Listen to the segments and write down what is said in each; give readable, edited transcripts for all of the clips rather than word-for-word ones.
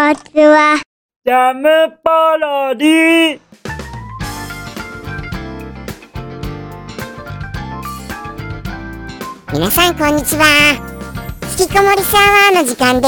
ちは。 ジャムパロディ。 皆さんこんにちは。引きこもりサワーの時間です。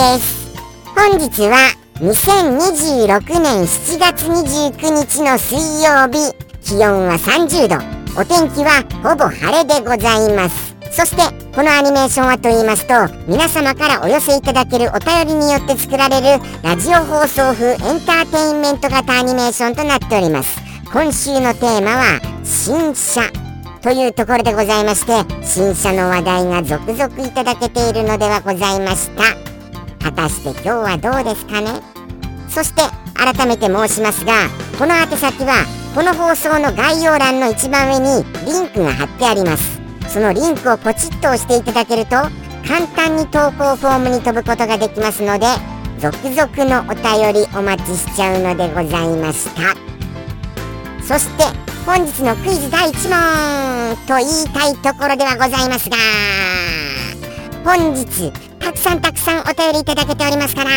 本日は2026年7月29日の水曜日、気温は30度、お天気はほぼ晴れでございます。そしてこのアニメーションはと言いますと、皆様からお寄せいただけるお便りによって作られるラジオ放送風エンターテインメント型アニメーションとなっております。今週のテーマは新車というところでございまして、新車の話題が続々いただけているのではございました。果たして今日はどうですかね。そして改めて申しますが、この宛先はこの放送の概要欄の一番上にリンクが貼ってあります。そのリンクをポチッと押していただけると簡単に投稿フォームに飛ぶことができますので、続々のお便りお待ちしちゃうのでございました。そして本日のクイズ第1問と言いたいところではございますが、本日たくさんお便りいただけておりますから、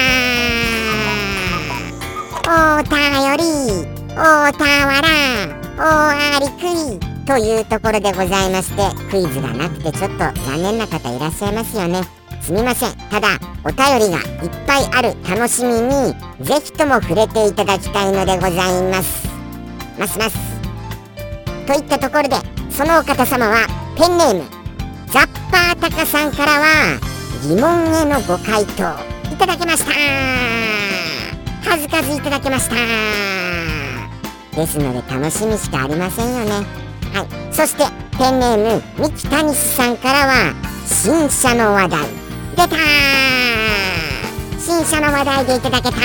お便りおたわらおありくいというところでございまして、クイズがなくてちょっと残念な方いらっしゃいますよね。すみません。ただお便りがいっぱいある楽しみにぜひとも触れていただきたいのでございます。ますますといったところで、そのお方様はペンネームザッパータカさんからは疑問へのご回答いただきました。数々いただきました。ですので楽しみしかありませんよね。はい。そしてペンネーム三木谷さんからは新車の話題出たー。新車の話題でいただけたー。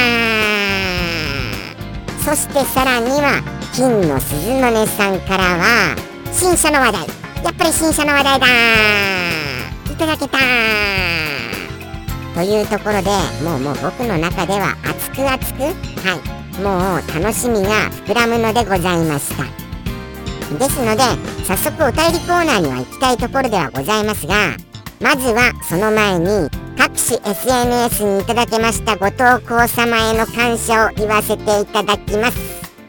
そしてさらには金の鈴の音さんからは新車の話題、やっぱり新車の話題だーいただけたーというところで、もう僕の中では熱く、もう楽しみが膨らむのでございました。ですので早速お便りコーナーには行きたいところではございますが、まずはその前に各種 SNS にいただけましたご投稿様への感謝を言わせていただきます。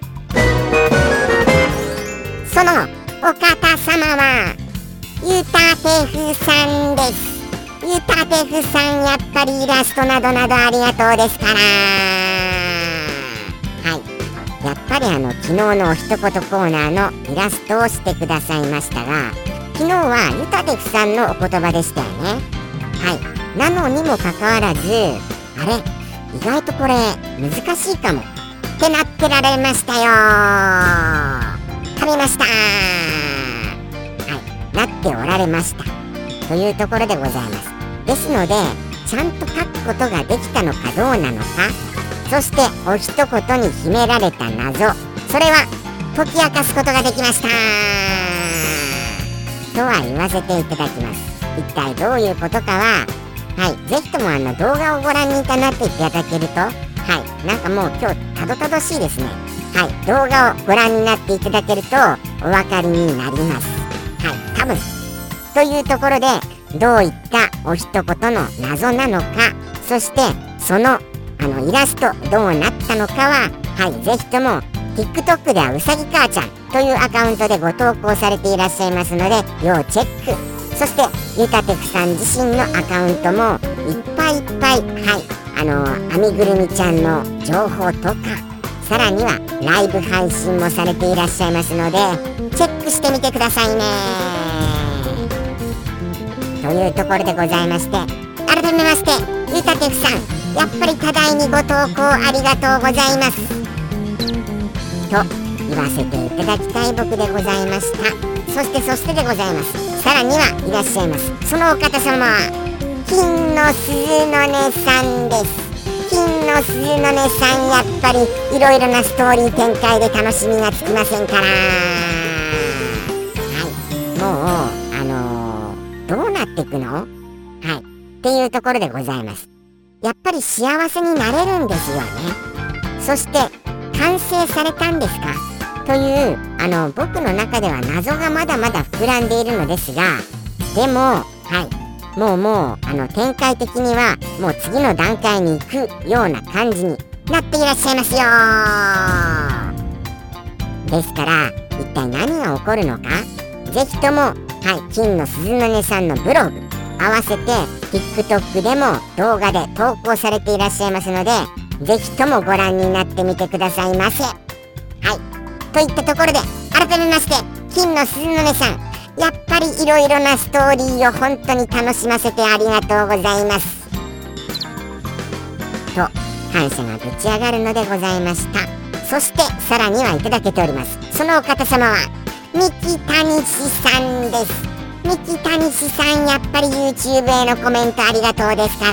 そのお方様はゆたてふさんです。ゆたてふさん、やっぱりイラストなどなどありがとうですから、はい、やっぱり昨日のお一言コーナーのイラストをしてくださいましたが、昨日はゆたてふさんのお言葉でしたよね。はい。なのにもかかわらず、あれ意外とこれ難しいかもってなってられましたよ。噛みました。はい、なっておられましたというところでございます。ですのでちゃんと書くことができたのかどうなのか、そしてお一言に秘められた謎、それは解き明かすことができましたとは言わせていただきます。一体どういうことかは、はい、ぜひとも動画をご覧になっていただけると、はい、なんかもう今日たどたどしいですね。はい、動画をご覧になっていただけるとお分かりになります。はい、多分というところで、どういったお一言の謎なのか、そしてそのイラストどうなったのかは、はい、ぜひとも TikTok ではうさぎ母ちゃんというアカウントでご投稿されていらっしゃいますので要チェック。そしてゆたてふさん自身のアカウントもいっぱい、はい、編みぐるみちゃんの情報とか、さらにはライブ配信もされていらっしゃいますのでチェックしてみてくださいねというところでございまして、改めましてゆたてふさん、やっぱり多大にご投稿ありがとうございますと言わせていただきたい僕でございました。そしてでございます。さらにはいらっしゃいます。そのお方様は金の鈴の音さんです。金の鈴の音さん、やっぱりいろいろなストーリー展開で楽しみがつきませんから、はい、もうどうなっていくの、はい、っていうところでございます。やっぱり幸せになれるんですよね。そして完成されたんですかという僕の中では謎がまだまだ膨らんでいるのですが、でもはい、もう展開的にはもう次の段階に行くような感じになっていらっしゃいますよ。ですから一体何が起こるのか、ぜひとも金の鈴の音さんのブログ合わせて TikTok でも動画で投稿されていらっしゃいますので、ぜひともご覧になってみてくださいませ。といったところで改めまして、金の鈴の音さん、やっぱりいろいろなストーリーを本当に楽しませてありがとうございますと感謝がぶち上がるのでございました。そしてさらにはいただけております。そのお方様は三木谷氏さんです。三木谷氏さん、やっぱり YouTube へのコメントありがとうですから。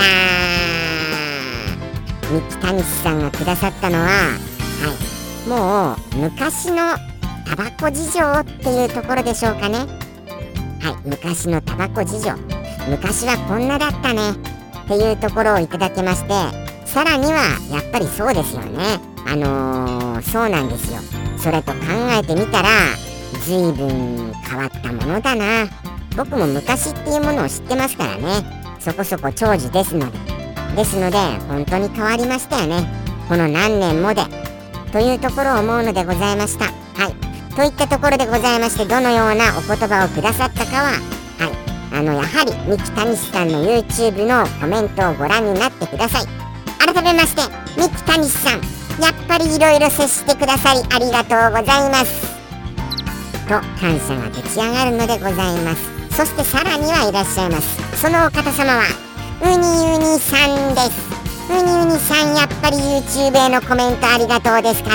三木谷氏さんがくださったのは、もう昔のタバコ事情っていうところでしょうかね。昔のタバコ事情、昔はこんなだったねっていうところをいただきまして、さらにはやっぱりそうですよね。そうなんですよ。それと考えてみたら随分変わったものだな。僕も昔っていうものを知ってますからね。そこそこ長寿ですので本当に変わりましたよね、この何年もでというところを思うのでございました。といったところでございまして、どのようなお言葉をくださったかは、やはり三木谷さんの YouTube のコメントをご覧になってください。改めまして三木谷さん、やっぱりいろいろ接してくださりありがとうございますと感謝がぶち上がるのでございます。そしてさらにはいらっしゃいます。そのお方様はウニウニさんです。ウニウニさん、やっぱり YouTube へのコメントありがとうですから。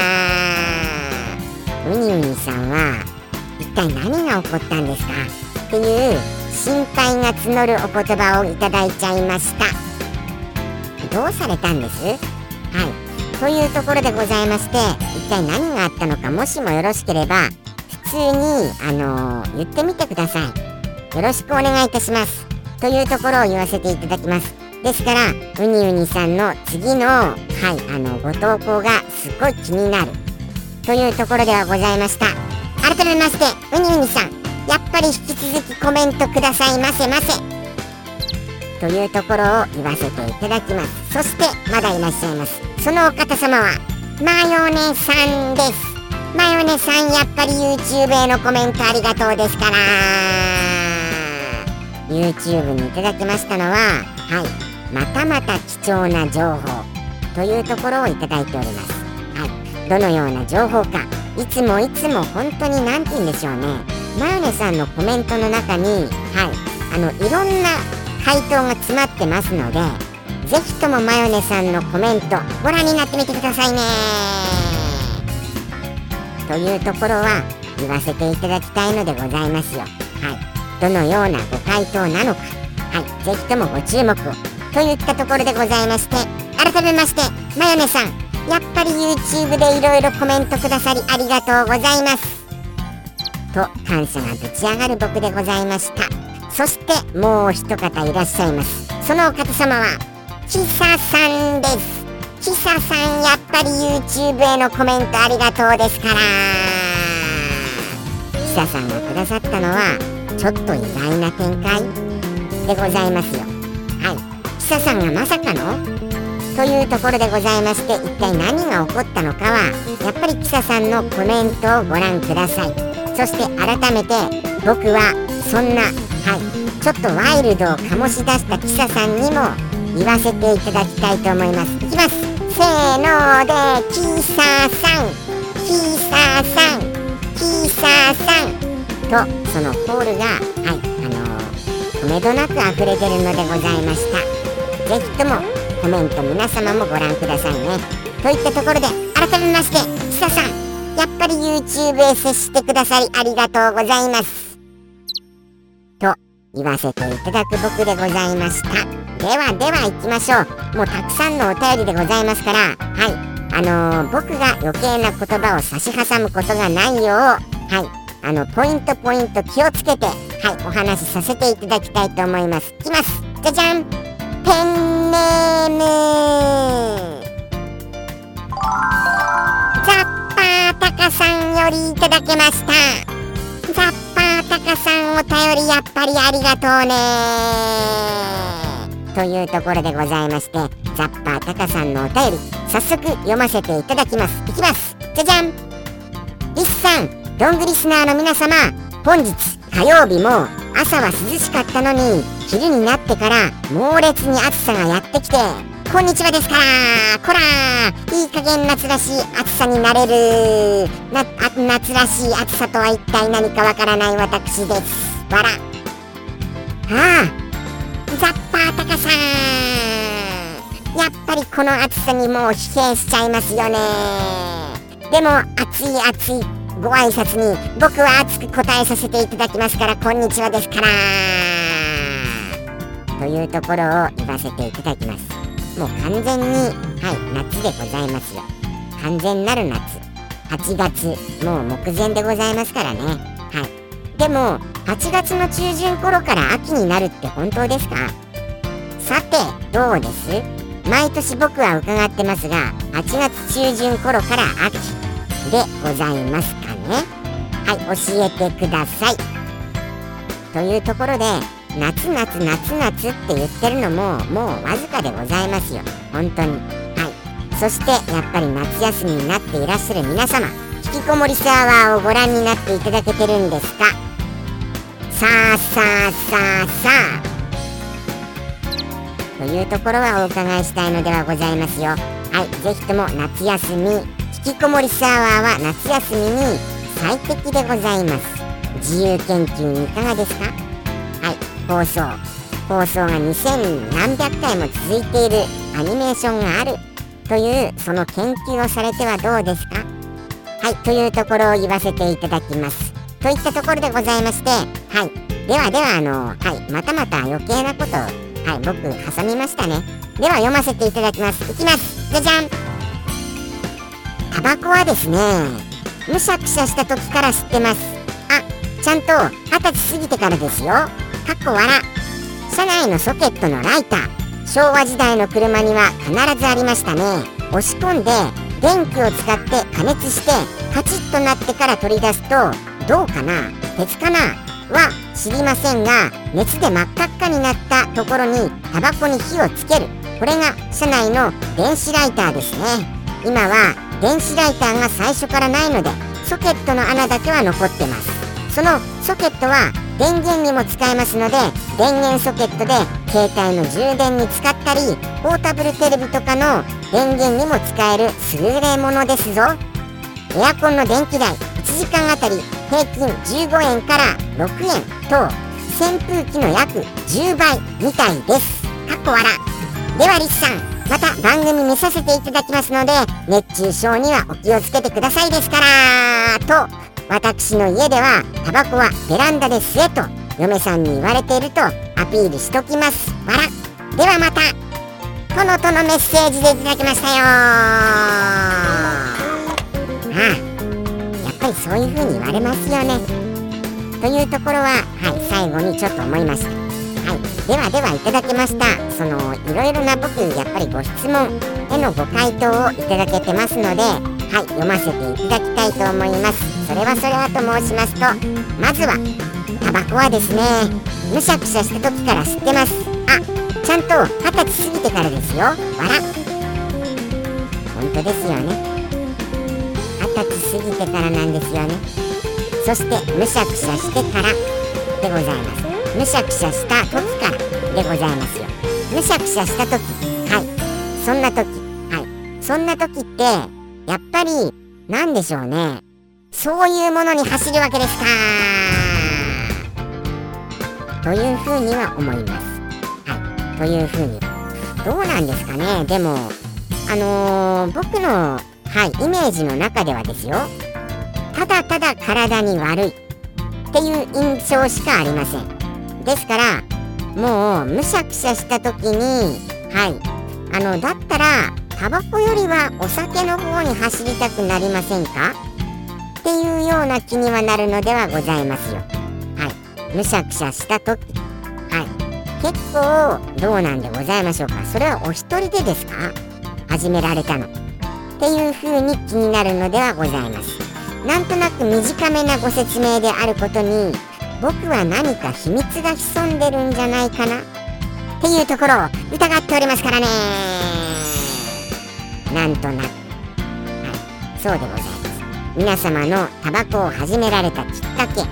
ウニウニさんは一体何が起こったんですかっていう心配が募るお言葉をいただいちゃいました。どうされたんです？というところでございまして、一体何があったのか、もしもよろしければ普通に言ってみてください。よろしくお願いいたしますというところを言わせていただきます。ですからウニウニさんの次のご投稿がすっごい気になるというところではございました。改めましてウニウニさん、やっぱり引き続きコメントくださいませませというところを言わせていただきます。そしてまだいらっしゃいます。そのお方様はマヨネさんです。マヨネさん、やっぱり YouTube へのコメントありがとうですから。 YouTube にいただきましたのはまたまた貴重な情報というところをいただいております。どのような情報か、いつも本当に何て言うんでしょうね、マヨネさんのコメントの中にいろんな回答が詰まってますので、ぜひともマヨネさんのコメントご覧になってみてくださいねというところは言わせていただきたいのでございますよ。どのようなご回答なのか、ぜひともご注目をといったところでございまして、改めましてマヨネさん、やっぱり YouTube でいろいろコメントくださりありがとうございますと感謝がぶち上がる僕でございました。そしてもう一方いらっしゃいます。そのお方様はキサさんです。キサさん、やっぱり YouTube へのコメントありがとうですから。キサさんがくださったのはちょっと意外な展開でございますよ。キサさんがまさかのというところでございまして、一体何が起こったのかはやっぱりキサさんのコメントをご覧ください。そして改めて僕はそんなちょっとワイルドを醸し出したキサさんにも言わせていただきたいと思います。いきます、せーのでキサさん、キサさん、キサさんとそのコールがとめどなく溢れてるのでございました。ぜひともコメント皆様もご覧くださいねといったところで、改めましてキサさん、やっぱり YouTube へ接してくださりありがとうございますと言わせていただく僕でございました。では行きましょう。もうたくさんのお便りでございますから、僕が余計な言葉を差し挟むことがないよう、ポイント気をつけてお話しさせていただきたいと思います。いきます、じゃじゃん、ペンネームザッパータカさんよりいただけました。ザッパータカさん、お便りやっぱりありがとうね。 というところでございまして、ザッパータカさんのお便り早速読ませていただきます。いきます。じゃじゃん。リスさん、ロングリスナーの皆様、本日火曜日も朝は涼しかったのに昼になってから猛烈に暑さがやってきて、こんにちはですからこらー、いい加減夏らしい暑さになれる夏らしい暑さとは一体何かわからない私です。わら。ああ、ザッパータカさん、やっぱりこの暑さにもう疲弊しちゃいますよね。でも暑いご挨拶に僕は熱く答えさせていただきますから、こんにちはですからというところを言わせていただきます。もう完全に夏でございますよ。完全なる夏、8月もう目前でございますからね。でも8月の中旬頃から秋になるって本当ですか？さてどうです？毎年僕は伺ってますが、8月中旬頃から秋でございますかね。教えてください。というところで、夏って言ってるのももうわずかでございますよ、本当に。そしてやっぱり夏休みになっていらっしゃる皆様、引きこもりサーバーをご覧になっていただけてるんですか？さあというところはお伺いしたいのではございますよ。ぜひとも夏休み、引きこもりサーバーは夏休みに最適でございます。自由研究にいかがですか？放送が2000何百回も続いているアニメーションがあるというその研究をされてはどうですか？というところを言わせていただきますといったところでございまして、ではまた余計なことを僕挟みましたね。では読ませていただきます。いきます。じゃじゃん。タバコはですね、むしゃくしゃした時から知ってます。ちゃんと20歳過ぎてからですよ。車内のソケットのライター、昭和時代の車には必ずありましたね。押し込んで電気を使って加熱してカチッとなってから取り出すと、銅かな鉄かなは知りませんが、熱で真っ赤っかになったところにタバコに火をつける、これが車内の電子ライターですね。今は電子ライターが最初からないので、ソケットの穴だけは残ってます。そのソケットは電源にも使えますので、電源ソケットで携帯の充電に使ったり、ポータブルテレビとかの電源にも使える優れものですぞ。エアコンの電気代1時間あたり平均15円から6円と、扇風機の約10倍みたいです。ではリスさん、また番組見させていただきますので、熱中症にはお気をつけてくださいですからと、私の家ではタバコはベランダで吸えと嫁さんに言われているとアピールしときます。ではまたとのメッセージでいただきましたよ。やっぱりそういう風に言われますよねというところは、最後にちょっと思いました。ではいただきました。そのいろいろな僕やっぱりご質問へのご回答をいただけてますので、読ませていただきたいと思います。それはと申しますと、まずはタバコはですね、むしゃくしゃした時から知ってます。ちゃんと20歳過ぎてからですよ。本当ですよね。20歳過ぎてからなんですよね。そしてむしゃくしゃしてからでございます。むしゃくしゃした時からでございますよ。むしゃくしゃした時、そんな時ってやっぱりなんでしょうね、そういうものに走るわけですかというふうには思います。というふうにどうなんですかね。でも僕のイメージの中ではですよ、ただただ体に悪いっていう印象しかありません。ですからもうむしゃくしゃした時にだったらタバコよりはお酒の方に走りたくなりませんかっていうような気にはなるのではございますよ。むしゃくしゃした時、結構どうなんでございましょうか。それはお一人でですか、始められたのっていう風に気になるのではございます。なんとなく短めなご説明であることに、僕は何か秘密が潜んでるんじゃないかなっっていうところを疑っておりますからね。なんとなく、はい、そうでございます。皆様のタバコを始められたきっかけ、はい、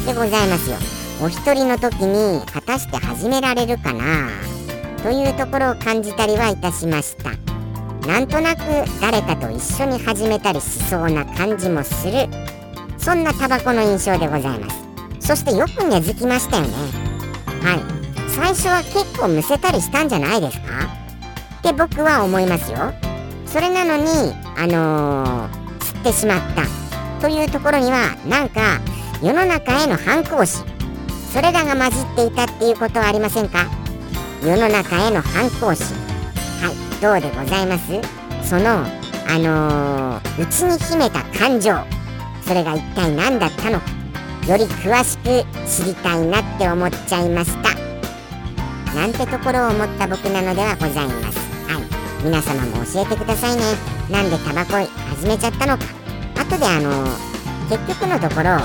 でございますよ。お一人の時に果たして始められるかなというところを感じたりはいたしました。なんとなく誰かと一緒に始めたりしそうな感じもする、そんなタバコの印象でございます。そしてよく根付きましたよね。はい、最初は結構むせたりしたんじゃないですかって僕は思いますよ。それなのに吸ってしまったというところには、なんか世の中への反抗心、それらが混じっていたっていうことはありませんか？世の中への反抗心、はい、どうでございます？その内に秘めた感情、それが一体何だったのか、より詳しく知りたいなって思っちゃいました。なんてところを思った僕なのではございます。はい、皆様も教えてくださいね。なんでタバコ始めちゃったのか。あとで結局のところ、はい、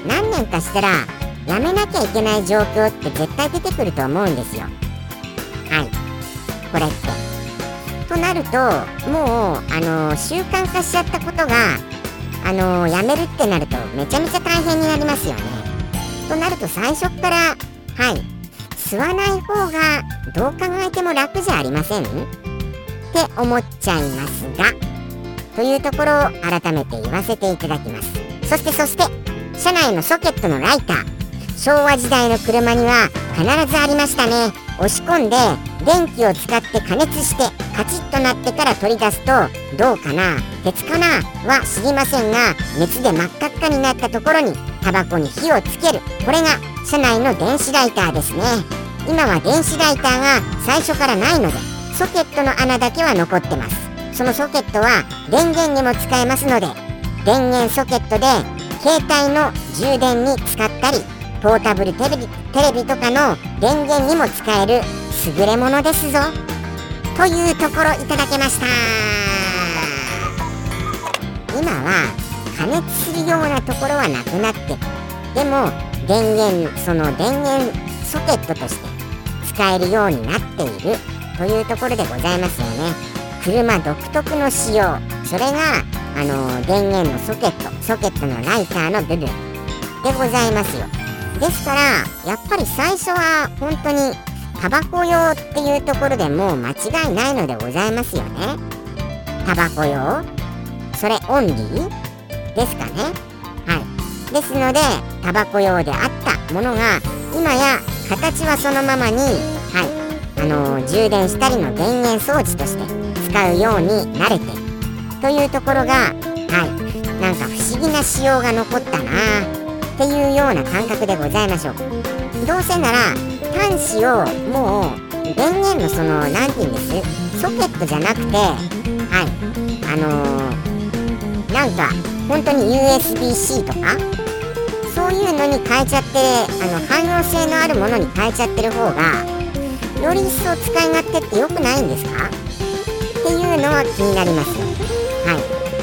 何年かしたらやめなきゃいけない状況って絶対出てくると思うんですよ。はい、これってとなると、もう習慣化しちゃったことがやめるってなるとめちゃめちゃ大変になりますよね。となると最初から、はい、吸わない方がどう考えても楽じゃありませんって思っちゃいますが、というところを改めて言わせていただきます。そして車内のソケットのライター、昭和時代の車には必ずありましたね。押し込んで電気を使って加熱してカチッとなってから取り出すと、どうかな、鉄かなは知りませんが、熱で真っ赤っかになったところにタバコに火をつける、これが車内の電子ライターですね。今は電子ライターが最初からないので、ソケットの穴だけは残ってます。そのソケットは電源にも使えますので、電源ソケットで携帯の充電に使ったり、ポータブルテレビとかの電源にも使える優れものですぞというところいただけました。今は加熱するようなところはなくなってる。でも電源ソケットとして使えるようになっているというところでございますよね。車独特の仕様、それが電源のソケットのライターの部分でございますよ。ですからやっぱり最初は本当にタバコ用っていうところでもう間違いないのでございますよね。タバコ用、それオンリーですかね。はい、ですのでタバコ用であったものが今や形はそのままに、はい、充電したりの電源装置として使うように慣れてというところが、はい、なんか不思議な仕様が残ったなっていうような感覚でございましょう。どうせなら端子をもう電源のなんていうんです、ソケットじゃなくて、はい、なんか本当に USB-C とかそういうのに変えちゃって、汎用性のあるものに変えちゃってる方がより一層使い勝手って良くないんですかっていうのは気になりますよ。はい、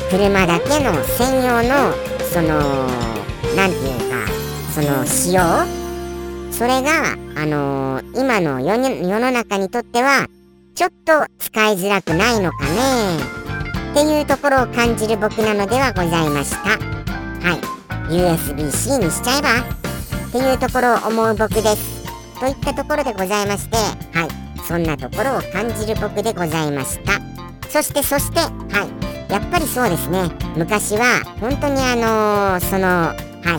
車だけの専用のなんていうか仕様、それが今の世の中にとってはちょっと使いづらくないのかねっていうところを感じる僕なのではございました。はい、USB-C にしちゃえばっていうところを思う僕ですといったところでございまして、はい、そんなところを感じる僕でございました。そして、はい、やっぱりそうですね、昔は本当にはい、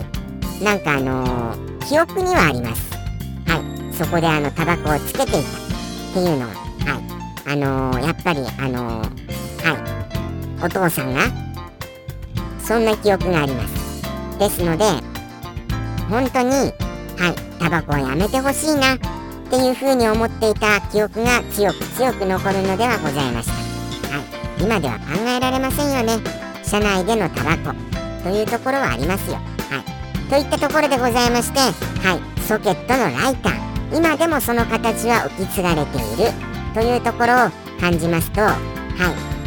なんか記憶にはあります。はい、そこでタバコをつけていたっていうのは、はい、やっぱりはい、お父さんがそんな記憶があります。ですので本当に、はい、タバコはやめてほしいなっていうふうに思っていた記憶が強く残るのではございました。はい、今では考えられませんよね。車内でのタバコというところはありますよ。はい、といったところでございまして、はい、ソケットのライター、今でもその形は受け継がれているというところを感じますと、はい、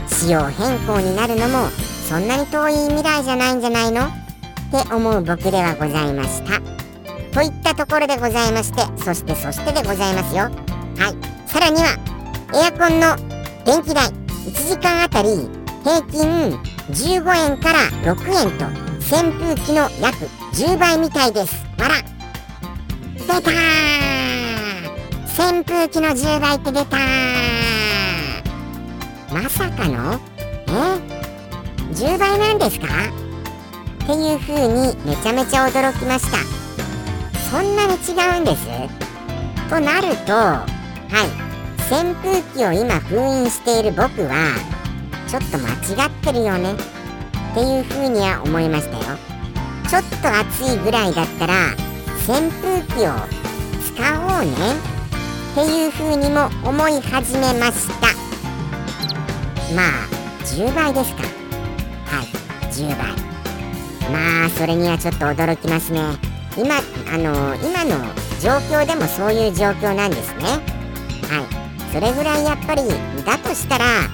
仕様変更になるのもそんなに遠い未来じゃないんじゃないのって思う僕ではございました。 といったところでございまして、そしてでございますよ。はい。さらにはエアコンの電気代1時間あたり平均15円から6円と扇風機の約10倍みたいです。わら出たー、扇風機の10倍って出たー。まさかの10倍なんですかっていう風にめちゃめちゃ驚きました。そんなに違うんですとなると、はい、扇風機を今封印している僕はちょっと間違ってるよねっていう風には思いましたよ。ちょっと暑いぐらいだったら扇風機を使おうねっていう風にも思い始めました。まあ10倍ですか。はい、10倍。まあそれにはちょっと驚きますね。今の状況でもそういう状況なんですね。はい、それぐらいやっぱりだとしたら、はい、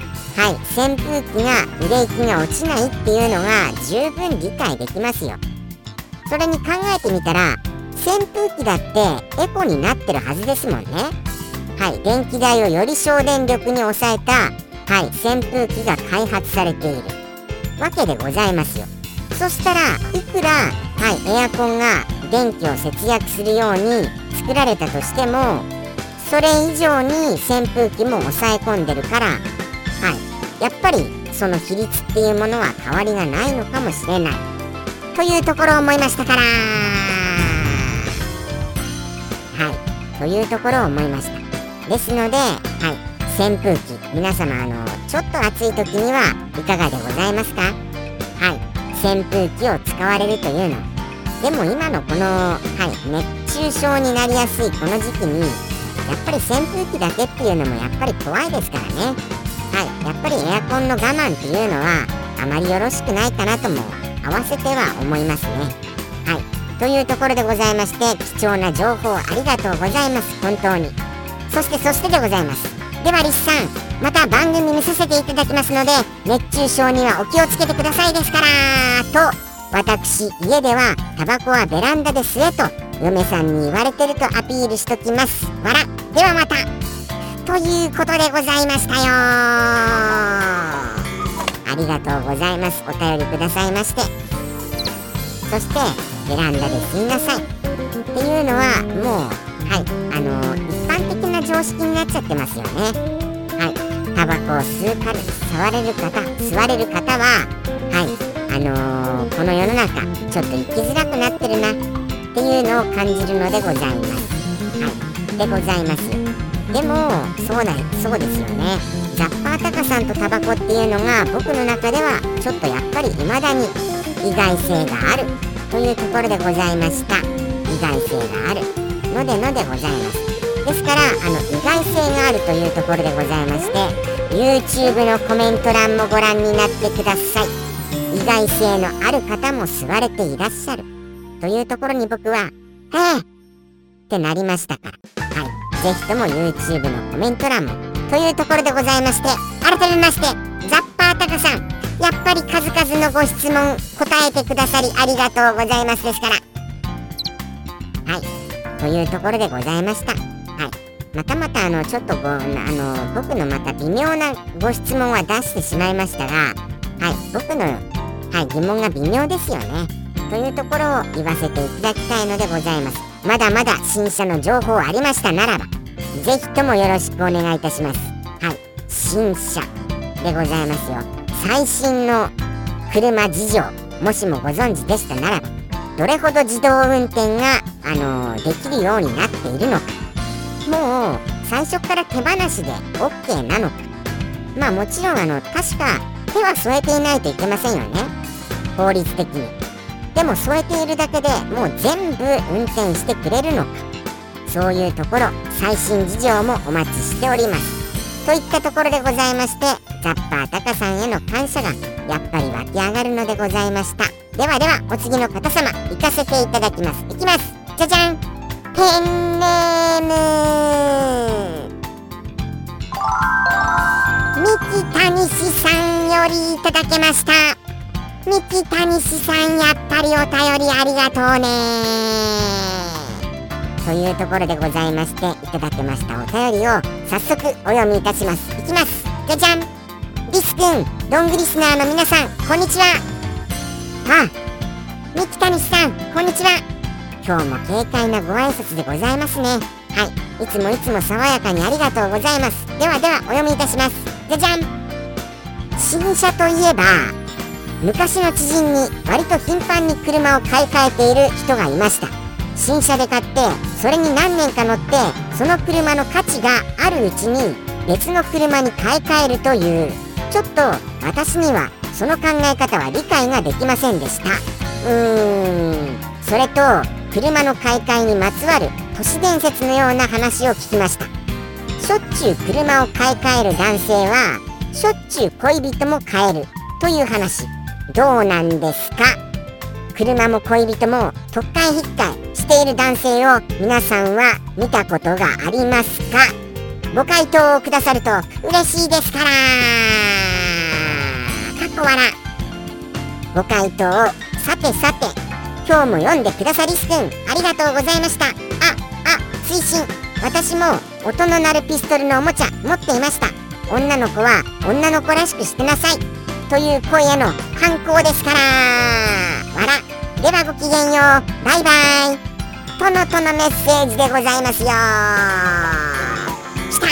扇風機がブレーキが落ちないっていうのが十分理解できますよ。それに考えてみたら扇風機だってエコになってるはずですもんね。はい、電気代をより省電力に抑えた、はい、扇風機が開発されているわけでございますよ。そしたらいくら、はい、エアコンが電気を節約するように作られたとしてもそれ以上に扇風機も抑え込んでるから、はい、やっぱりその比率っていうものは変わりがないのかもしれないというところを思いましたから、はい、というところを思いました。ですので、はい、扇風機皆様ちょっと暑い時にはいかがでございますか。はい、扇風機を使われるというのでも今のこの、はい、熱中症になりやすいこの時期にやっぱり扇風機だけっていうのもやっぱり怖いですからね。はい、やっぱりエアコンの我慢っていうのはあまりよろしくないかなとも合わせては思いますね。はい、というところでございまして貴重な情報ありがとうございます。本当にそしてでございます。ではリスさんまた番組見させていただきますので熱中症にはお気をつけてくださいですからと私家ではタバコはベランダで吸えと嫁さんに言われてるとアピールしときます。わらではまたということでございましたよ。ありがとうございます。お便りくださいまして、そしてベランダで吸いなさいっていうのはもうはい一般的な常識になっちゃってますよね。はい、タバコを吸われる方ははいこの世の中ちょっと生きづらくなってるなっていうのを感じるのでございます。はいでございます。でもそうですよね。ザッパータカさんとタバコっていうのが僕の中ではちょっとやっぱり未だに意外性があるというところでございました。意外性があるのでございます。ですから意外性があるというところでございまして YouTube のコメント欄もご覧になってください。意外性のある方も吸われていらっしゃるというところに僕はってなりましたから、はい、ぜひとも YouTube のコメント欄もというところでございまして改めましてザッパータカさんやっぱり数々のご質問答えてくださりありがとうございますですから、はいというところでございました。はい、またちょっと僕のまた微妙なご質問は出してしまいましたが、はい僕の、はい、疑問が微妙ですよねというところを言わせていただきたいのでございます。まだまだ新車の情報ありましたならばぜひともよろしくお願いいたします。はい、新車でございますよ。最新の車事情もしもご存知でしたならばどれほど自動運転が、できるようになっているのか、もう最初から手放しで OK なのか、まあもちろん確か手は添えていないといけませんよね法律的に。でも添えているだけでもう全部運転してくれるのか、そういうところ最新事情もお待ちしておりますといったところでございましてザッパータカさんへの感謝がやっぱり湧き上がるのでございました。ではお次の方様行かせていただきます。いきます。じゃじゃん。ペンネーム三木谷氏さんよりいただけました。三木谷氏さんやっぱりお便りありがとうね。 というところでございまして、いただきましたお便りを早速お読みいたします。いきます。じゃじゃん。リスくん、ロングリスナーの皆さん、こんにちは。三木谷さん、こんにちは。今日も軽快なご挨拶でございますね。はい、いつも爽やかにありがとうございます。ではお読みいたします。じゃじゃん。新車といえば、昔の知人に割と頻繁に車を買い替えている人がいました。新車で買ってそれに何年か乗って、その車の価値があるうちに別の車に買い替えるという、ちょっと私にはその考え方は理解ができませんでした。それと車の買い替えにまつわる都市伝説のような話を聞きました。しょっちゅう車を買い替える男性はしょっちゅう恋人も変えるという話、どうなんですか？車も恋人も特会引っかえしている男性を皆さんは見たことがありますか？ご回答をくださると嬉しいですから。かっこ笑。ご回答をさて今日も読んでくださりすくん、ありがとうございました。追伸、私も音の鳴るピストルのおもちゃ持っていました。女の子は女の子らしくしてなさいという声への反抗ですから。笑。ではごきげんよう、バイバイとのメッセージでございますよ。きた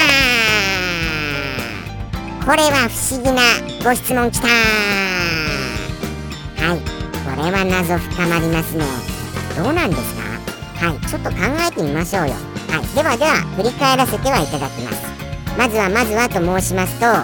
ー。これは不思議なご質問きたー。はい、これは謎深まりますね。どうなんですか？はい、ちょっと考えてみましょうよ。はい、では振り返らせてはいただきます。まずはと申しますと、はい、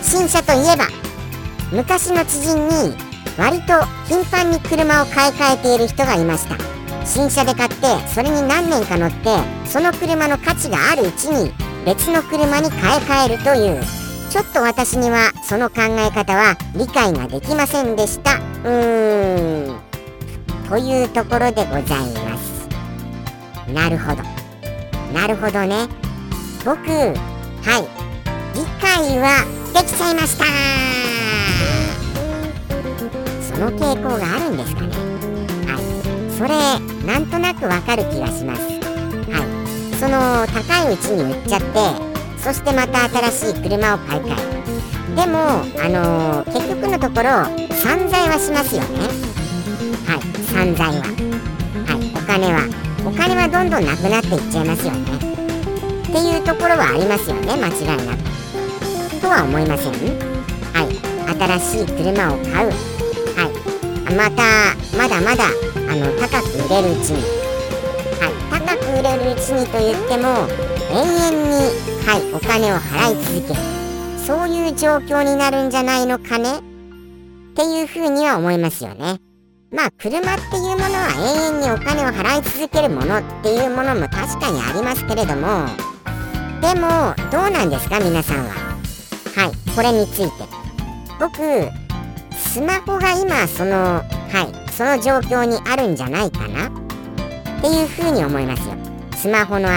新車といえば昔の知人に割と頻繁に車を買い替えている人がいました。新車で買ってそれに何年か乗って、その車の価値があるうちに別の車に買い替えるという、ちょっと私にはその考え方は理解ができませんでした。というところでございます。なるほどね。僕、理解はできちゃいました。その傾向があるんですかね。それなんとなくわかる気がします。その高いうちに売っちゃって、そしてまた新しい車を買い替える。でも結局のところ散財はしますよね。散財は、お金はどんどんなくなっていっちゃいますよねっていうところはありますよね、間違いなく。とは思いません？新しい車を買う。まだ高く売れるうちに、高く売れるうちにと言っても永遠に、お金を払い続ける、そういう状況になるんじゃないのかねっていうふうには思いますよね。車っていうものは永遠にお金を払い続けるものっていうものも確かにありますけれども、でもどうなんですか皆さんは。これについて僕、スマホが今その状況にあるんじゃないかなっていうふうに思いますよ。スマホの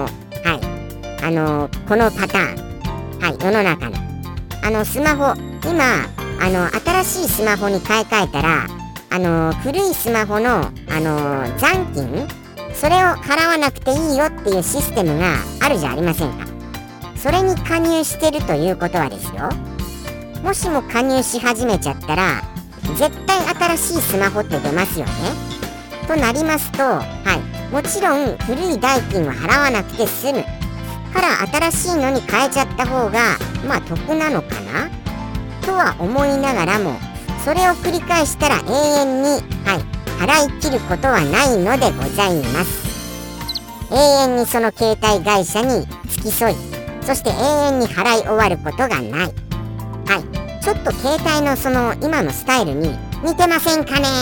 このパターン、世の中のスマホ、今新しいスマホに買い替えたら古いスマホの残金、それを払わなくていいよっていうシステムがあるじゃありませんか。それに加入してるということはですよ、もしも加入し始めちゃったら絶対新しいスマホって出ますよね。となりますと、もちろん古い代金は払わなくて済むから新しいのに変えちゃった方が得なのかなとは思いながらも、それを繰り返したら永遠に、払い切ることはないのでございます。永遠にその携帯会社に付き添い、そして永遠に払い終わることがない。ちょっと携帯のその今のスタイルに似てませんかね。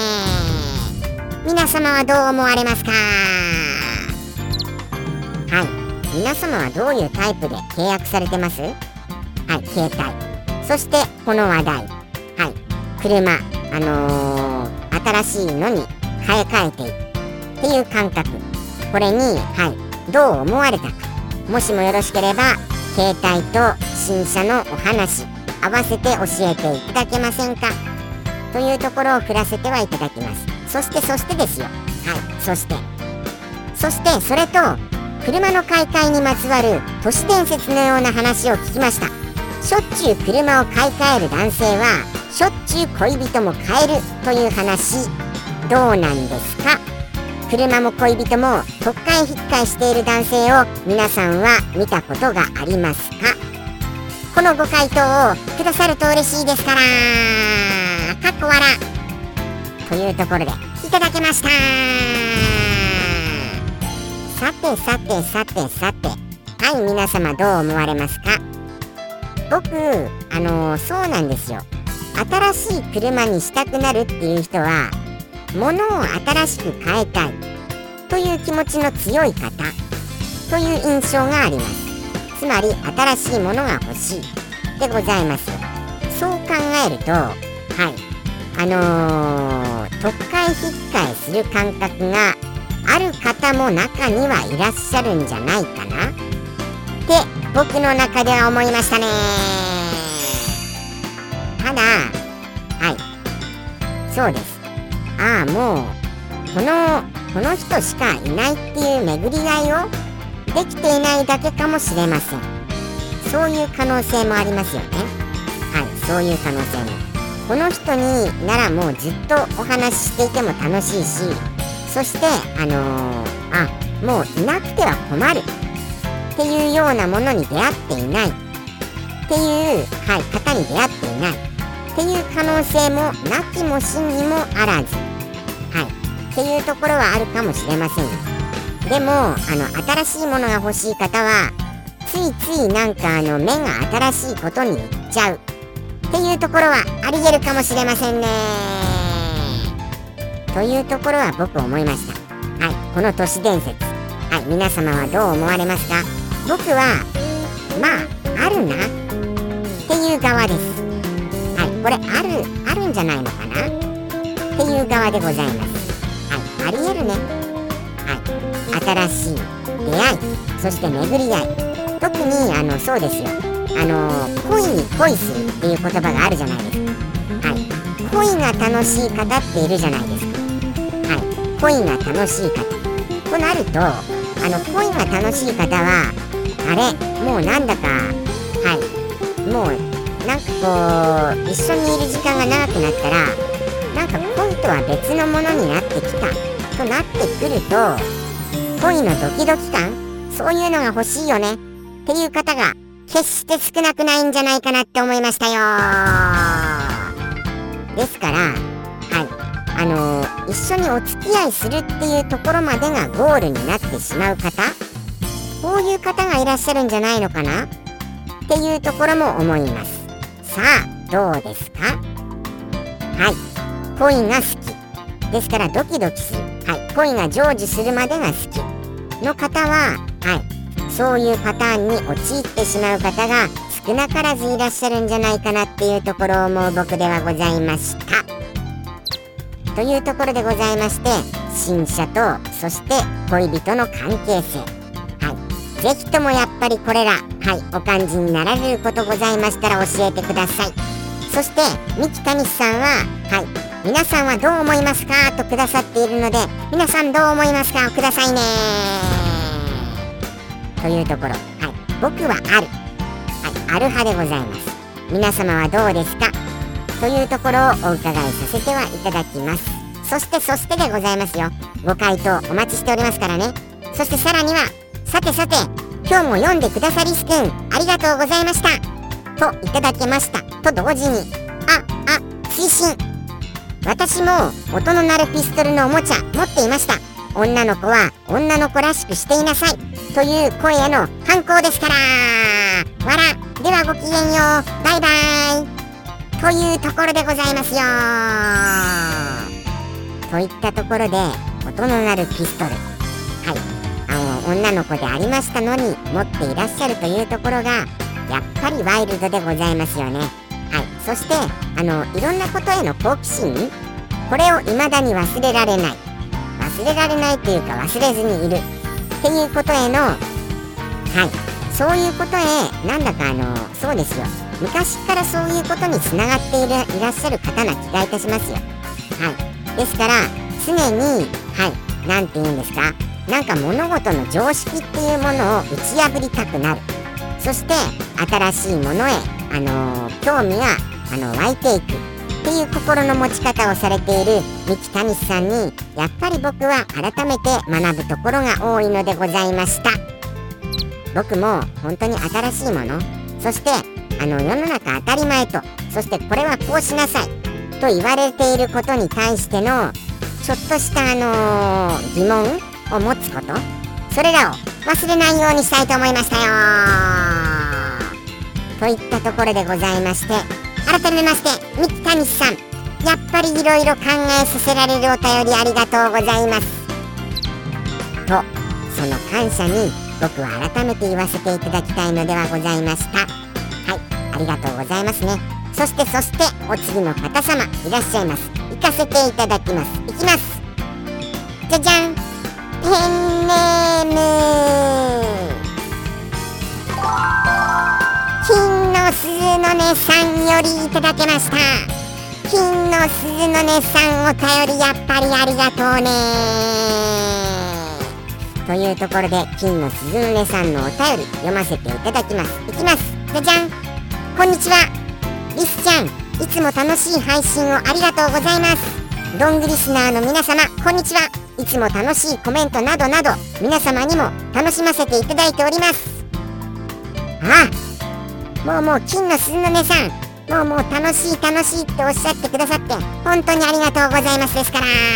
皆様はどう思われますか？皆様はどういうタイプで契約されてます？携帯、そしてこの話題、車、新しいのに買い替えていくっていう感覚、これに、どう思われたか、もしもよろしければ携帯と新車のお話合わせて教えていただけませんかというところを振らせてはいただきます。そしてですよ、 そしてそれと車の買い替えにまつわる都市伝説のような話を聞きました。しょっちゅう車を買い替える男性はしょっちゅう恋人も変えるという話、どうなんですか？車も恋人も特会引っ換えしている男性を皆さんは見たことがありますか？このご回答をくださると嬉しいですからかっこ笑というところでいただけました。さてはい、皆様どう思われますか？僕そうなんですよ。新しい車にしたくなるっていう人は物を新しく変えたいという気持ちの強い方という印象があります。つまり新しいものが欲しいでございますよ。そう考えると、はい、特会引っ換えする感覚がある方も中にはいらっしゃるんじゃないかなって僕の中では思いましたね。ただ、はい、そうです。もうこの人しかいないっていう巡り合いをできていないだけかもしれません。そういう可能性もありますよね。はい、そういう可能性も。この人にならもうずっとお話ししていても楽しいし、そしてもういなくては困るっていうようなものに出会っていないっていう、はい、方に出会っていないっていう可能性もなきもしにもあらず、はい、っていうところはあるかもしれませんよ。でも新しいものが欲しい方はついついなんか目が新しいことにいっちゃうっていうところはありえるかもしれませんねというところは僕思いました。はい、この都市伝説、はい、皆様はどう思われますか？僕はあるなっていう側です。はい、これあるんじゃないのかなっていう側でございます。はい、ありえるね。はい、新しい出会い、そして巡り合い、特にそうですよ、恋に恋するっていう言葉があるじゃないですか。はい、恋が楽しい方っているじゃないですか。はい、恋が楽しい方となると恋が楽しい方はもうなんだか、はい、もうなんかこう一緒にいる時間が長くなったらなんか恋とは別のものになってきたとなってくると、恋のドキドキ感、そういうのが欲しいよねっていう方が決して少なくないんじゃないかなって思いましたよ。ですから、はい、一緒にお付き合いするっていうところまでがゴールになってしまう方、こういう方がいらっしゃるんじゃないのかなっていうところも思います。さあどうですか？はい、恋が好きですからドキドキする、はい、恋が成就するまでが好きの方は、はい、そういうパターンに陥ってしまう方が少なからずいらっしゃるんじゃないかなっていうところを思う僕ではございましたというところでございまして、新車とそして恋人の関係性、はい、ぜひともやっぱりこれら、はい、お感じになられることございましたら教えてください。そして三木谷さんは、はい、皆さんはどう思いますかとくださっているので、皆さんどう思いますかをくださいねというところ、はい、僕はある、はい、ある派でございます。皆様はどうですかというところをお伺いさせてはいただきます。そしてでございますよ。ご回答お待ちしておりますからね。そしてさらには、さて今日も読んでくださりすくんありがとうございましたといただけましたと同時に、推進、私も音の鳴るピストルのおもちゃ持っていました。女の子は女の子らしくしていなさいという声への反抗ですから。わら、ではごきげんよう、バイバイというところでございますよ。といったところで、音の鳴るピストル、はい、女の子でありましたのに持っていらっしゃるというところがやっぱりワイルドでございますよね。はい、そしていろんなことへの好奇心、これを未だに忘れられないというか忘れずにいるっていうことへの、はい、そういうことへなんだかそうですよ、昔からそういうことにつながっていらっしゃる方な気がいたしますよ。はい、ですから常に、はい、なんて言うんですか、 なんか物事の常識っていうものを打ち破りたくなる。そして新しいものへ、興味が湧いていくっていう心の持ち方をされている三木谷さんに、やっぱり僕は改めて学ぶところが多いのでございました。僕も本当に新しいもの、そして世の中当たり前と、そしてこれはこうしなさいと言われていることに対してのちょっとした疑問を持つこと、それらを忘れないようにしたいと思いましたよ。といったところでございまして、改めまして三木谷さん、やっぱりいろいろ考えさせられるお便りありがとうございますと、その感謝に僕は改めて言わせていただきたいのではございました。はい、ありがとうございますね。そしてお次の方様いらっしゃいます。行かせていただきます。いきます。じゃじゃん、ペンネーム金の鈴の音さんよりいただけました。金の鈴の音さん、お便りやっぱりありがとうねというところで、金の鈴の音さんのお便り読ませていただきます。いきます。じゃじゃん、こんにちは。リスちゃん、いつも楽しい配信をありがとうございます。ロングリスナーの皆様、こんにちは。いつも楽しいコメントなどなど皆様にも楽しませていただいております。もう金の鈴の音さん、もう楽しいっておっしゃってくださって本当にありがとうございますです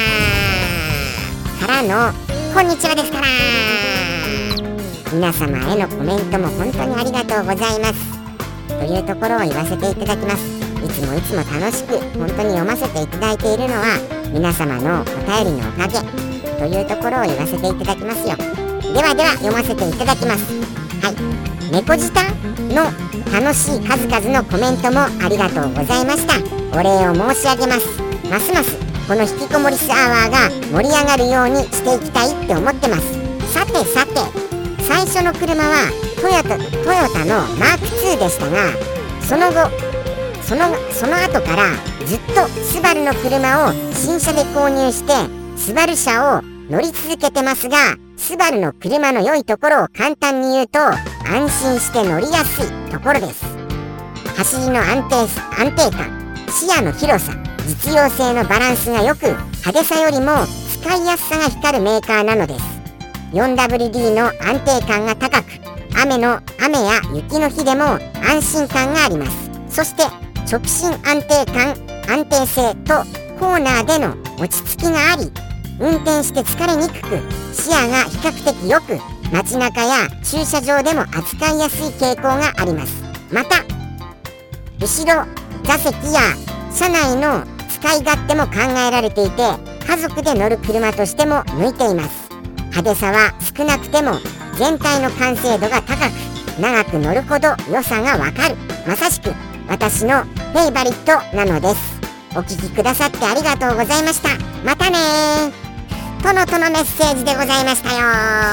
からのこんにちはですから、皆様へのコメントも本当にありがとうございますというところを言わせていただきます。いつも楽しく本当に読ませていただいているのは皆様のお便りのおかげというところを言わせていただきますよ。では読ませていただきます。はい、猫舌の楽しい数々のコメントもありがとうございました。お礼を申し上げます。ますますこの引きこもりスアワーが盛り上がるようにしていきたいって思ってます。さて最初の車はトヨタのマーク2でしたが、その後からずっとスバルの車を新車で購入してスバル車を乗り続けてますが、スバルの車の良いところを簡単に言うと、安心して乗りやすいところです。走りの安定感、視野の広さ、実用性のバランスが良く、派手さよりも使いやすさが光るメーカーなのです。 4WD の安定感が高く、雨や雪の日でも安心感があります。そして直進安定性とコーナーでの落ち着きがあり、運転して疲れにくく、視野が比較的良く、街中や駐車場でも扱いやすい傾向があります。また後ろ座席や車内の使い勝手も考えられていて、家族で乗る車としても向いています。派手さは少なくても全体の完成度が高く、長く乗るほど良さがわかる、まさしく私のフェイバリットなのです。お聞きくださってありがとうございました。またねーとのメッセージでございましたよ。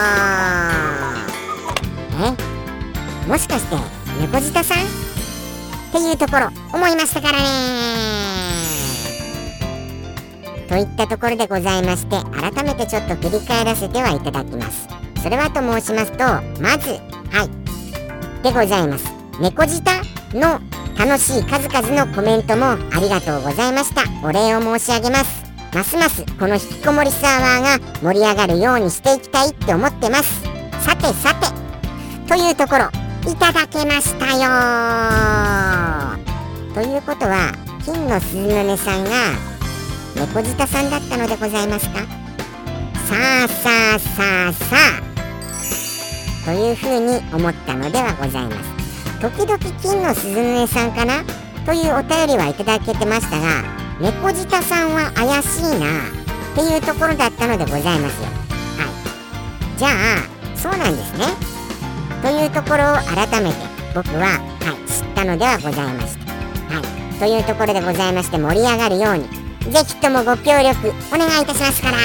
もしかして猫舌さんっていうところ思いましたからねといったところでございまして、改めてちょっと振り返らせてはいただきます。それはと申しますと、まずでございます。猫舌の楽しい数々のコメントもありがとうございました。お礼を申し上げます。ますますこの引きこもりサーバーが盛り上がるようにしていきたいって思ってます。さてというところいただけましたよ。ということは金の鈴の音さんが猫舌さんだったのでございますか。さあというふうに思ったのではございます。時々金の鈴の音さんかなというお便りはいただけてましたが、猫舌さんは怪しいなっていうところだったのでございますよ。じゃあそうなんですねというところを改めて僕は、知ったのではございました。というところでございまして、盛り上がるようにぜひともご協力お願いいたしますから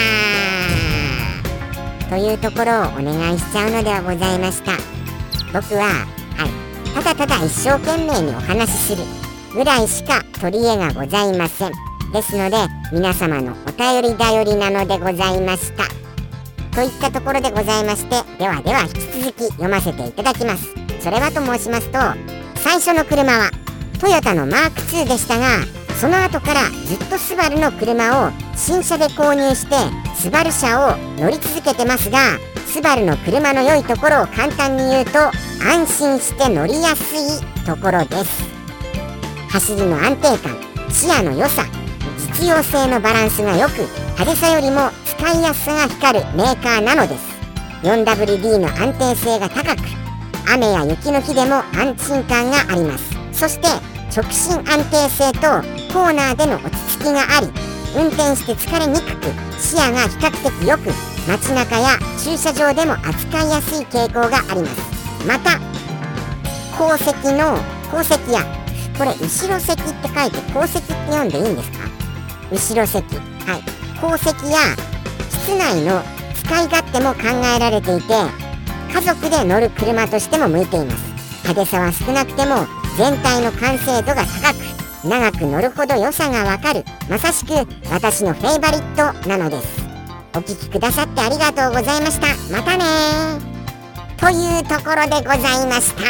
というところをお願いしちゃうのではございました。僕はただ一生懸命にお話しするぐらいしか取り柄がございません。ですので皆様のお便り頼りなのでございました。 といったところでございまして、では引き続き読ませていただきます。それはと申しますと、最初の車はトヨタのマーク2でしたが、その後からずっとスバルの車を新車で購入してスバル車を乗り続けてますが、スバルの車の良いところを簡単に言うと、安心して乗りやすいところです。走りの安定感、視野の良さ、実用性のバランスが良く、派手さよりも使いやすさが光るメーカーなのです。 4WD の安定性が高く、雨や雪の日でも安心感があります。そして直進安定性とコーナーでの落ち着きがあり、運転して疲れにくく、視野が比較的良く、街中や駐車場でも扱いやすい傾向があります。また後席や、これ後ろ席って書いて後席って読んでいいんですか？後ろ席、はい、後席や室内の使い勝手も考えられていて、家族で乗る車としても向いています。派手さは少なくても全体の完成度が高く、長く乗るほど良さがわかる、まさしく私のフェイバリットなのです。お聞きくださってありがとうございました。またねーというところでございました。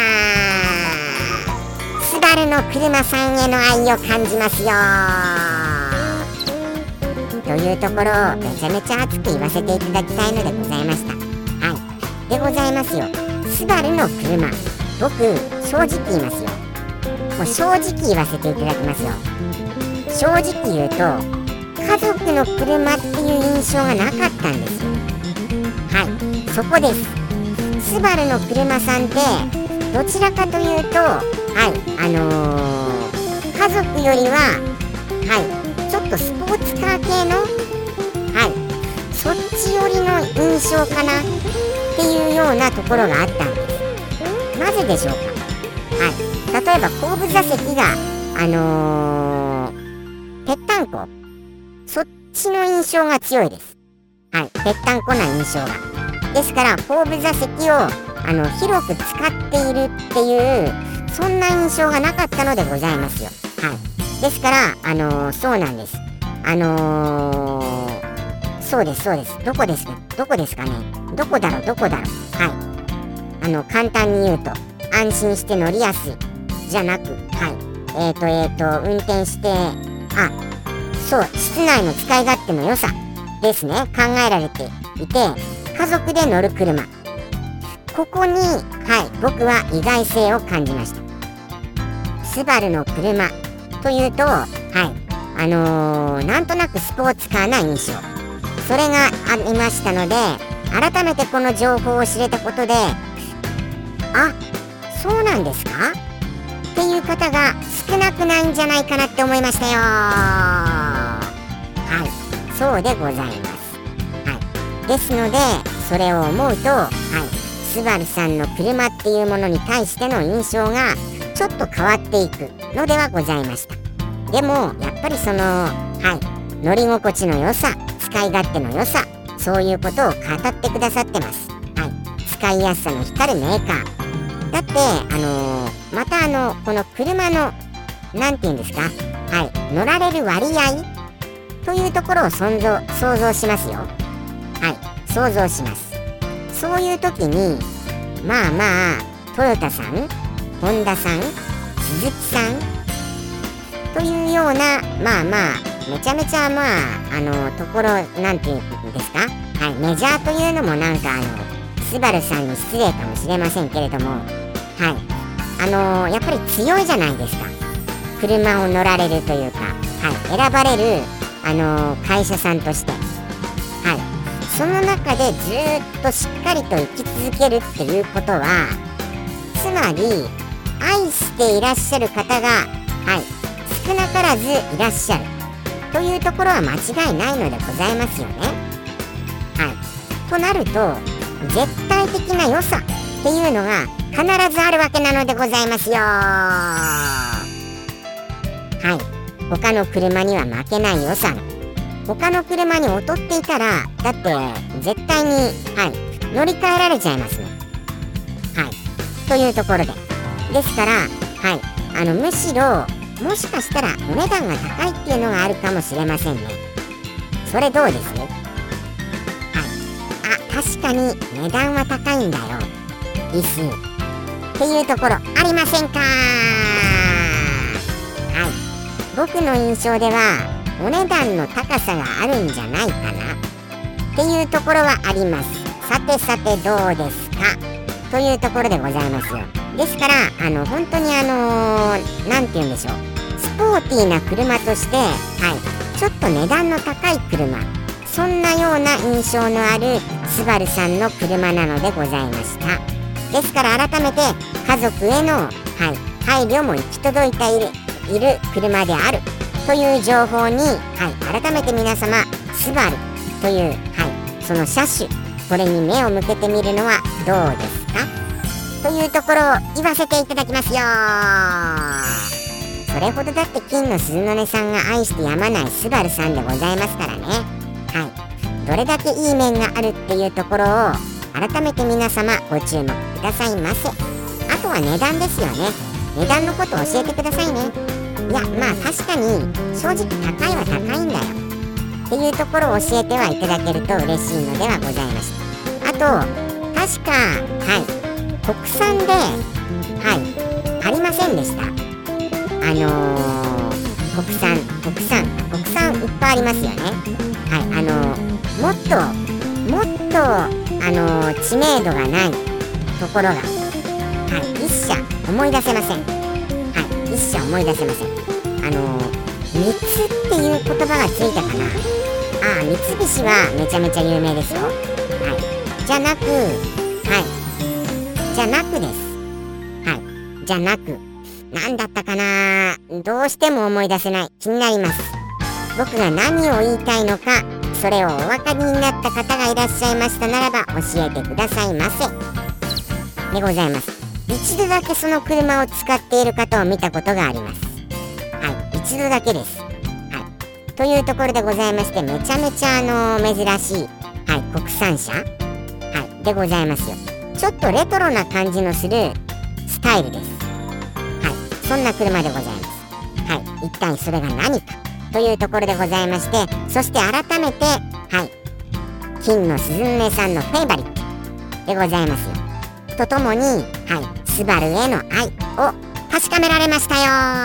スバルの車さんへの愛を感じますよというところをめちゃめちゃ熱く言わせていただきたいのでございました。はい、でございますよ。スバルの車、僕正直言いますよ。もう正直言わせていただきますよ。正直言うと、家族の車っていう印象がなかったんですよ。はい、そこです。スバルの車さんってどちらかというと、はい、家族よりは、はい、ちょっとスポーツカー系の、はい、そっち寄りの印象かなっていうようなところがあったんです。なぜでしょうか。はい、例えば後部座席がぺったんこ、そっちの印象が強いです。はい、ぺったんこな印象が。ですから後部座席を広く使っているっていうそんな印象がなかったのでございますよ。はい、ですからそうなんです。そうです。どこですかね。どこだろう。はい、簡単に言うと、安心して乗りやすいじゃなく、はい、運転して、室内の使い勝手の良さですね、考えられていて、家族で乗る車、ここに、はい、僕は意外性を感じました。スバルの車というと、はい、なんとなくスポーツカーな印象、それがありましたので、改めてこの情報を知れたことで、そうなんですかっていう方が少なくないんじゃないかなって思いましたよ。はい、そうでございます。はい、ですのでそれを思うと、はい、スバルさんの車っていうものに対しての印象がちょっと変わっていくのではございました。でもやっぱりその、はい、乗り心地の良さ、使い勝手の良さ、そういうことを語ってくださってます。はい、使いやすさの光るメーカーだって、またこの車のなんていうんですか、はい、乗られる割合というところを想像しますよ。はい、想像します。そういう時にまあトヨタさん、ホンダさん、スズキさんというようなめちゃめちゃところなんていうんですか、はい、メジャーというのもなんかスバルさんに失礼かもしれませんけれども、はい、やっぱり強いじゃないですか。車を乗られるというか、はい、選ばれる会社さんとして、はい、その中でずっとしっかりと生き続けるっていうことは、つまり愛していらっしゃる方が、はい、少なからずいらっしゃるというところは間違いないのでございますよね。はい、となると絶対的な良さっていうのが必ずあるわけなのでございますよ。はい、他の車には負けない良さの、他の車に劣っていたら、だって絶対に、はい、乗り換えられちゃいますね。はい、というところで、ですから、はい、むしろもしかしたらお値段が高いっていうのがあるかもしれませんね。それどうです？はい、 確かに値段は高いんだよリスっていうところありませんか？僕の印象ではお値段の高さがあるんじゃないかなっていうところはあります。さてさてどうですかというところでございますよ。ですから本当になんて言うんでしょう、スポーティーな車としてちょっと値段の高い車、そんなような印象のあるスバルさんの車なのでございました。ですから改めて家族への、配慮も行き届いている車であるという情報に、改めて皆様スバルという、その車種これに目を向けてみるのはどうですかというところを言わせていただきますよ。それほどだって金の鈴の音さんが愛してやまないスバルさんでございますからね。どれだけいい面があるっていうところを改めて皆様ご注目くださいませ。あとは値段ですよね。値段のことを教えてくださいね。いやまあ確かに正直高いは高いんだよっていうところを教えてはいただけると嬉しいのではございました。あと確か国産でありませんでした。国産いっぱいありますよね。もっと知名度がないところが一社思い出せません。一社思い出せません。三つっていう言葉がついたかな。三菱はめちゃめちゃ有名ですよ。じゃなくなんだったかな。どうしても思い出せない。気になります。僕が何を言いたいのか、それをお分かりになった方がいらっしゃいましたならば教えてくださいませでございます。一度だけその車を使っている方を見たことがあります。一度だけです。というところでございまして、めちゃめちゃ珍しい、国産車、でございますよ。ちょっとレトロな感じのするスタイルです。そんな車でございます。一体それが何かというところでございまして、そして改めて金の鈴音さんのフェイバリットでございますよとともにスバルへの愛を確かめられましたよ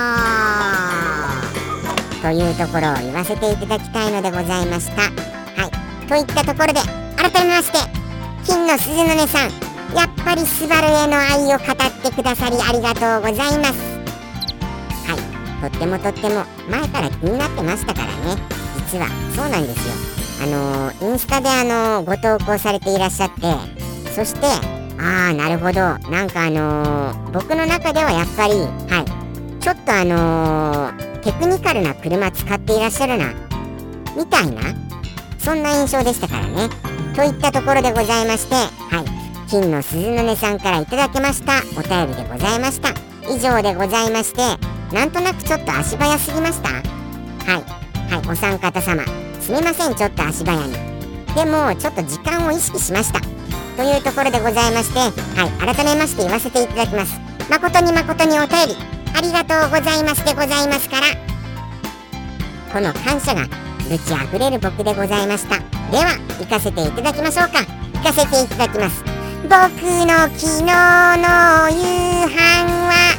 というところを言わせていただきたいのでございました。といったところで改めまして金の鈴の音さん、やっぱりスバルへの愛を語ってくださりありがとうございます。とっても前から気になってましたからね。実はそうなんですよ。インスタでご投稿されていらっしゃって、そしてなるほど、なんか僕の中ではやっぱりちょっとテクニカルな車使っていらっしゃるなみたいな、そんな印象でしたからね。といったところでございまして、金の鈴の音さんからいただきましたお便りでございました。以上でございまして、なんとなくちょっと足早すぎました。お三方様すみません、ちょっと足早に。でもちょっと時間を意識しましたというところでございまして、改めまして言わせていただきます。誠にお便りありがとうございますでございますから、この感謝がぶち溢れる僕でございました。では行かせていただきましょうか。行かせていただきます。僕の昨日の夕飯は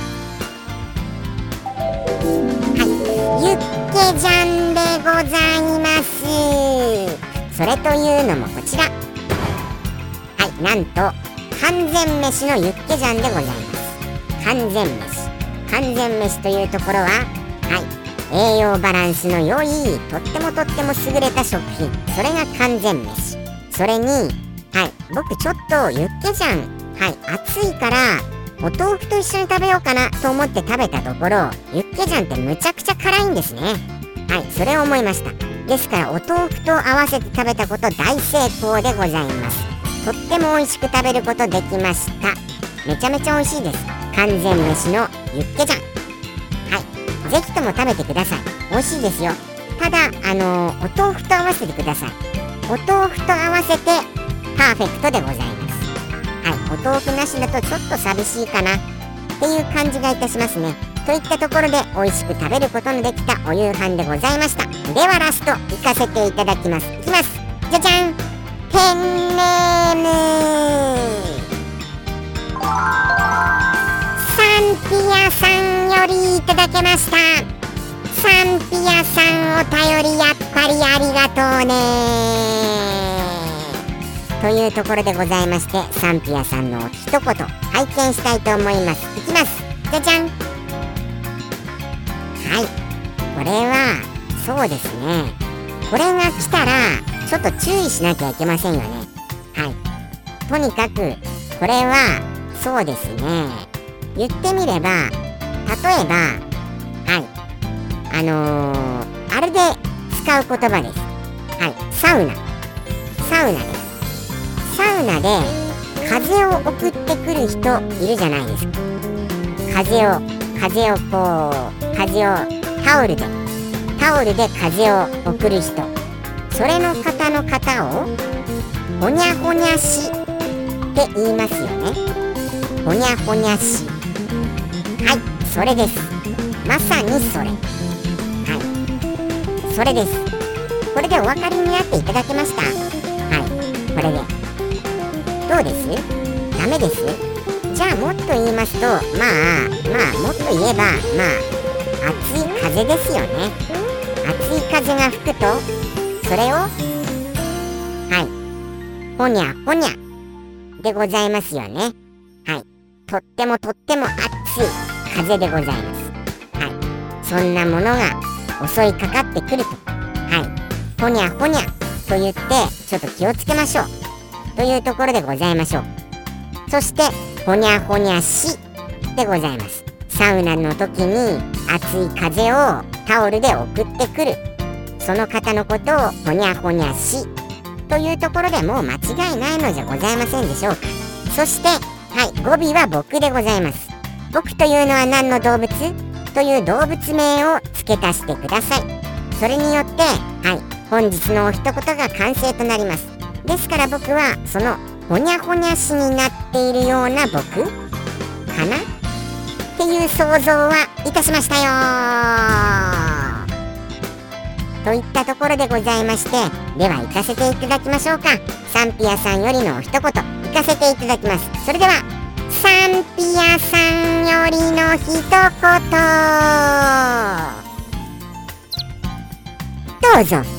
ユッケジャンでございます。それというのもこちら、なんと完全飯のユッケジャンでございます。完全飯というところは栄養バランスの良いとっても優れた食品、それが完全飯。それに僕ちょっとユッケジャン暑いからお豆腐と一緒に食べようかなと思って食べたところ、ユッケジャンってむちゃくちゃ辛いんですね。それを思いました。ですからお豆腐と合わせて食べたこと大成功でございます。とっても美味しく食べることできました。めちゃめちゃ美味しいです。完全飯のユッケジャン、ぜひとも食べてください。美味しいですよ。ただお豆腐と合わせてください。お豆腐と合わせてパーフェクトでございます。お豆腐なしだとちょっと寂しいかなっていう感じがいたしますね。といったところで美味しく食べることのできたお夕飯でございました。ではラスト行かせていただきます。いきます。じゃじゃん、フペンネームサンピアさんよりいただけました。サンピアさん、お便りやっぱりありがとうねというところでございまして、サンピアさんの一言拝見したいと思います。いきます。じゃじゃん。はい、これはそうですね、これが来たらちょっと注意しなきゃいけませんよね。はい、とにかくこれはそうですね、言ってみれば、例えばはい、あれで使う言葉です。はい、サウナです。サウナで風を送ってくる人いるじゃないですか。風をタオルで風を送る人、それの方をほにゃほにゃしって言いますよね。ほにゃほにゃし、はい、それです。まさにそれ、はい、それです。これでお分かりになっていただけました？はい、これでどうです？ダメです？じゃあもっと言いますと、もっと言えば、熱い風ですよね。熱い風が吹くと、それをはい、ほにゃほにゃでございますよね。はい、とっても熱い風でございます。はい、そんなものが襲いかかってくると、はい、ほにゃほにゃと言ってちょっと気をつけましょうというところでございましょう。そしてほにゃほにゃしでございます。サウナの時に熱い風をタオルで送ってくる、その方のことをほにゃほにゃしというところでもう間違いないのじゃございませんでしょうか。そしてはい、語尾は僕でございます。僕というのは何の動物という動物名を付け足してください。それによってはい、本日のお一言が完成となります。ですから僕はそのほにゃほにゃしになっているような僕かなっていう想像はいたしましたよといったところでございまして、では行かせていただきましょうか。サンピアさんよりのお一言行かせていただきます。それではサンピアさんよりの一言どうぞ。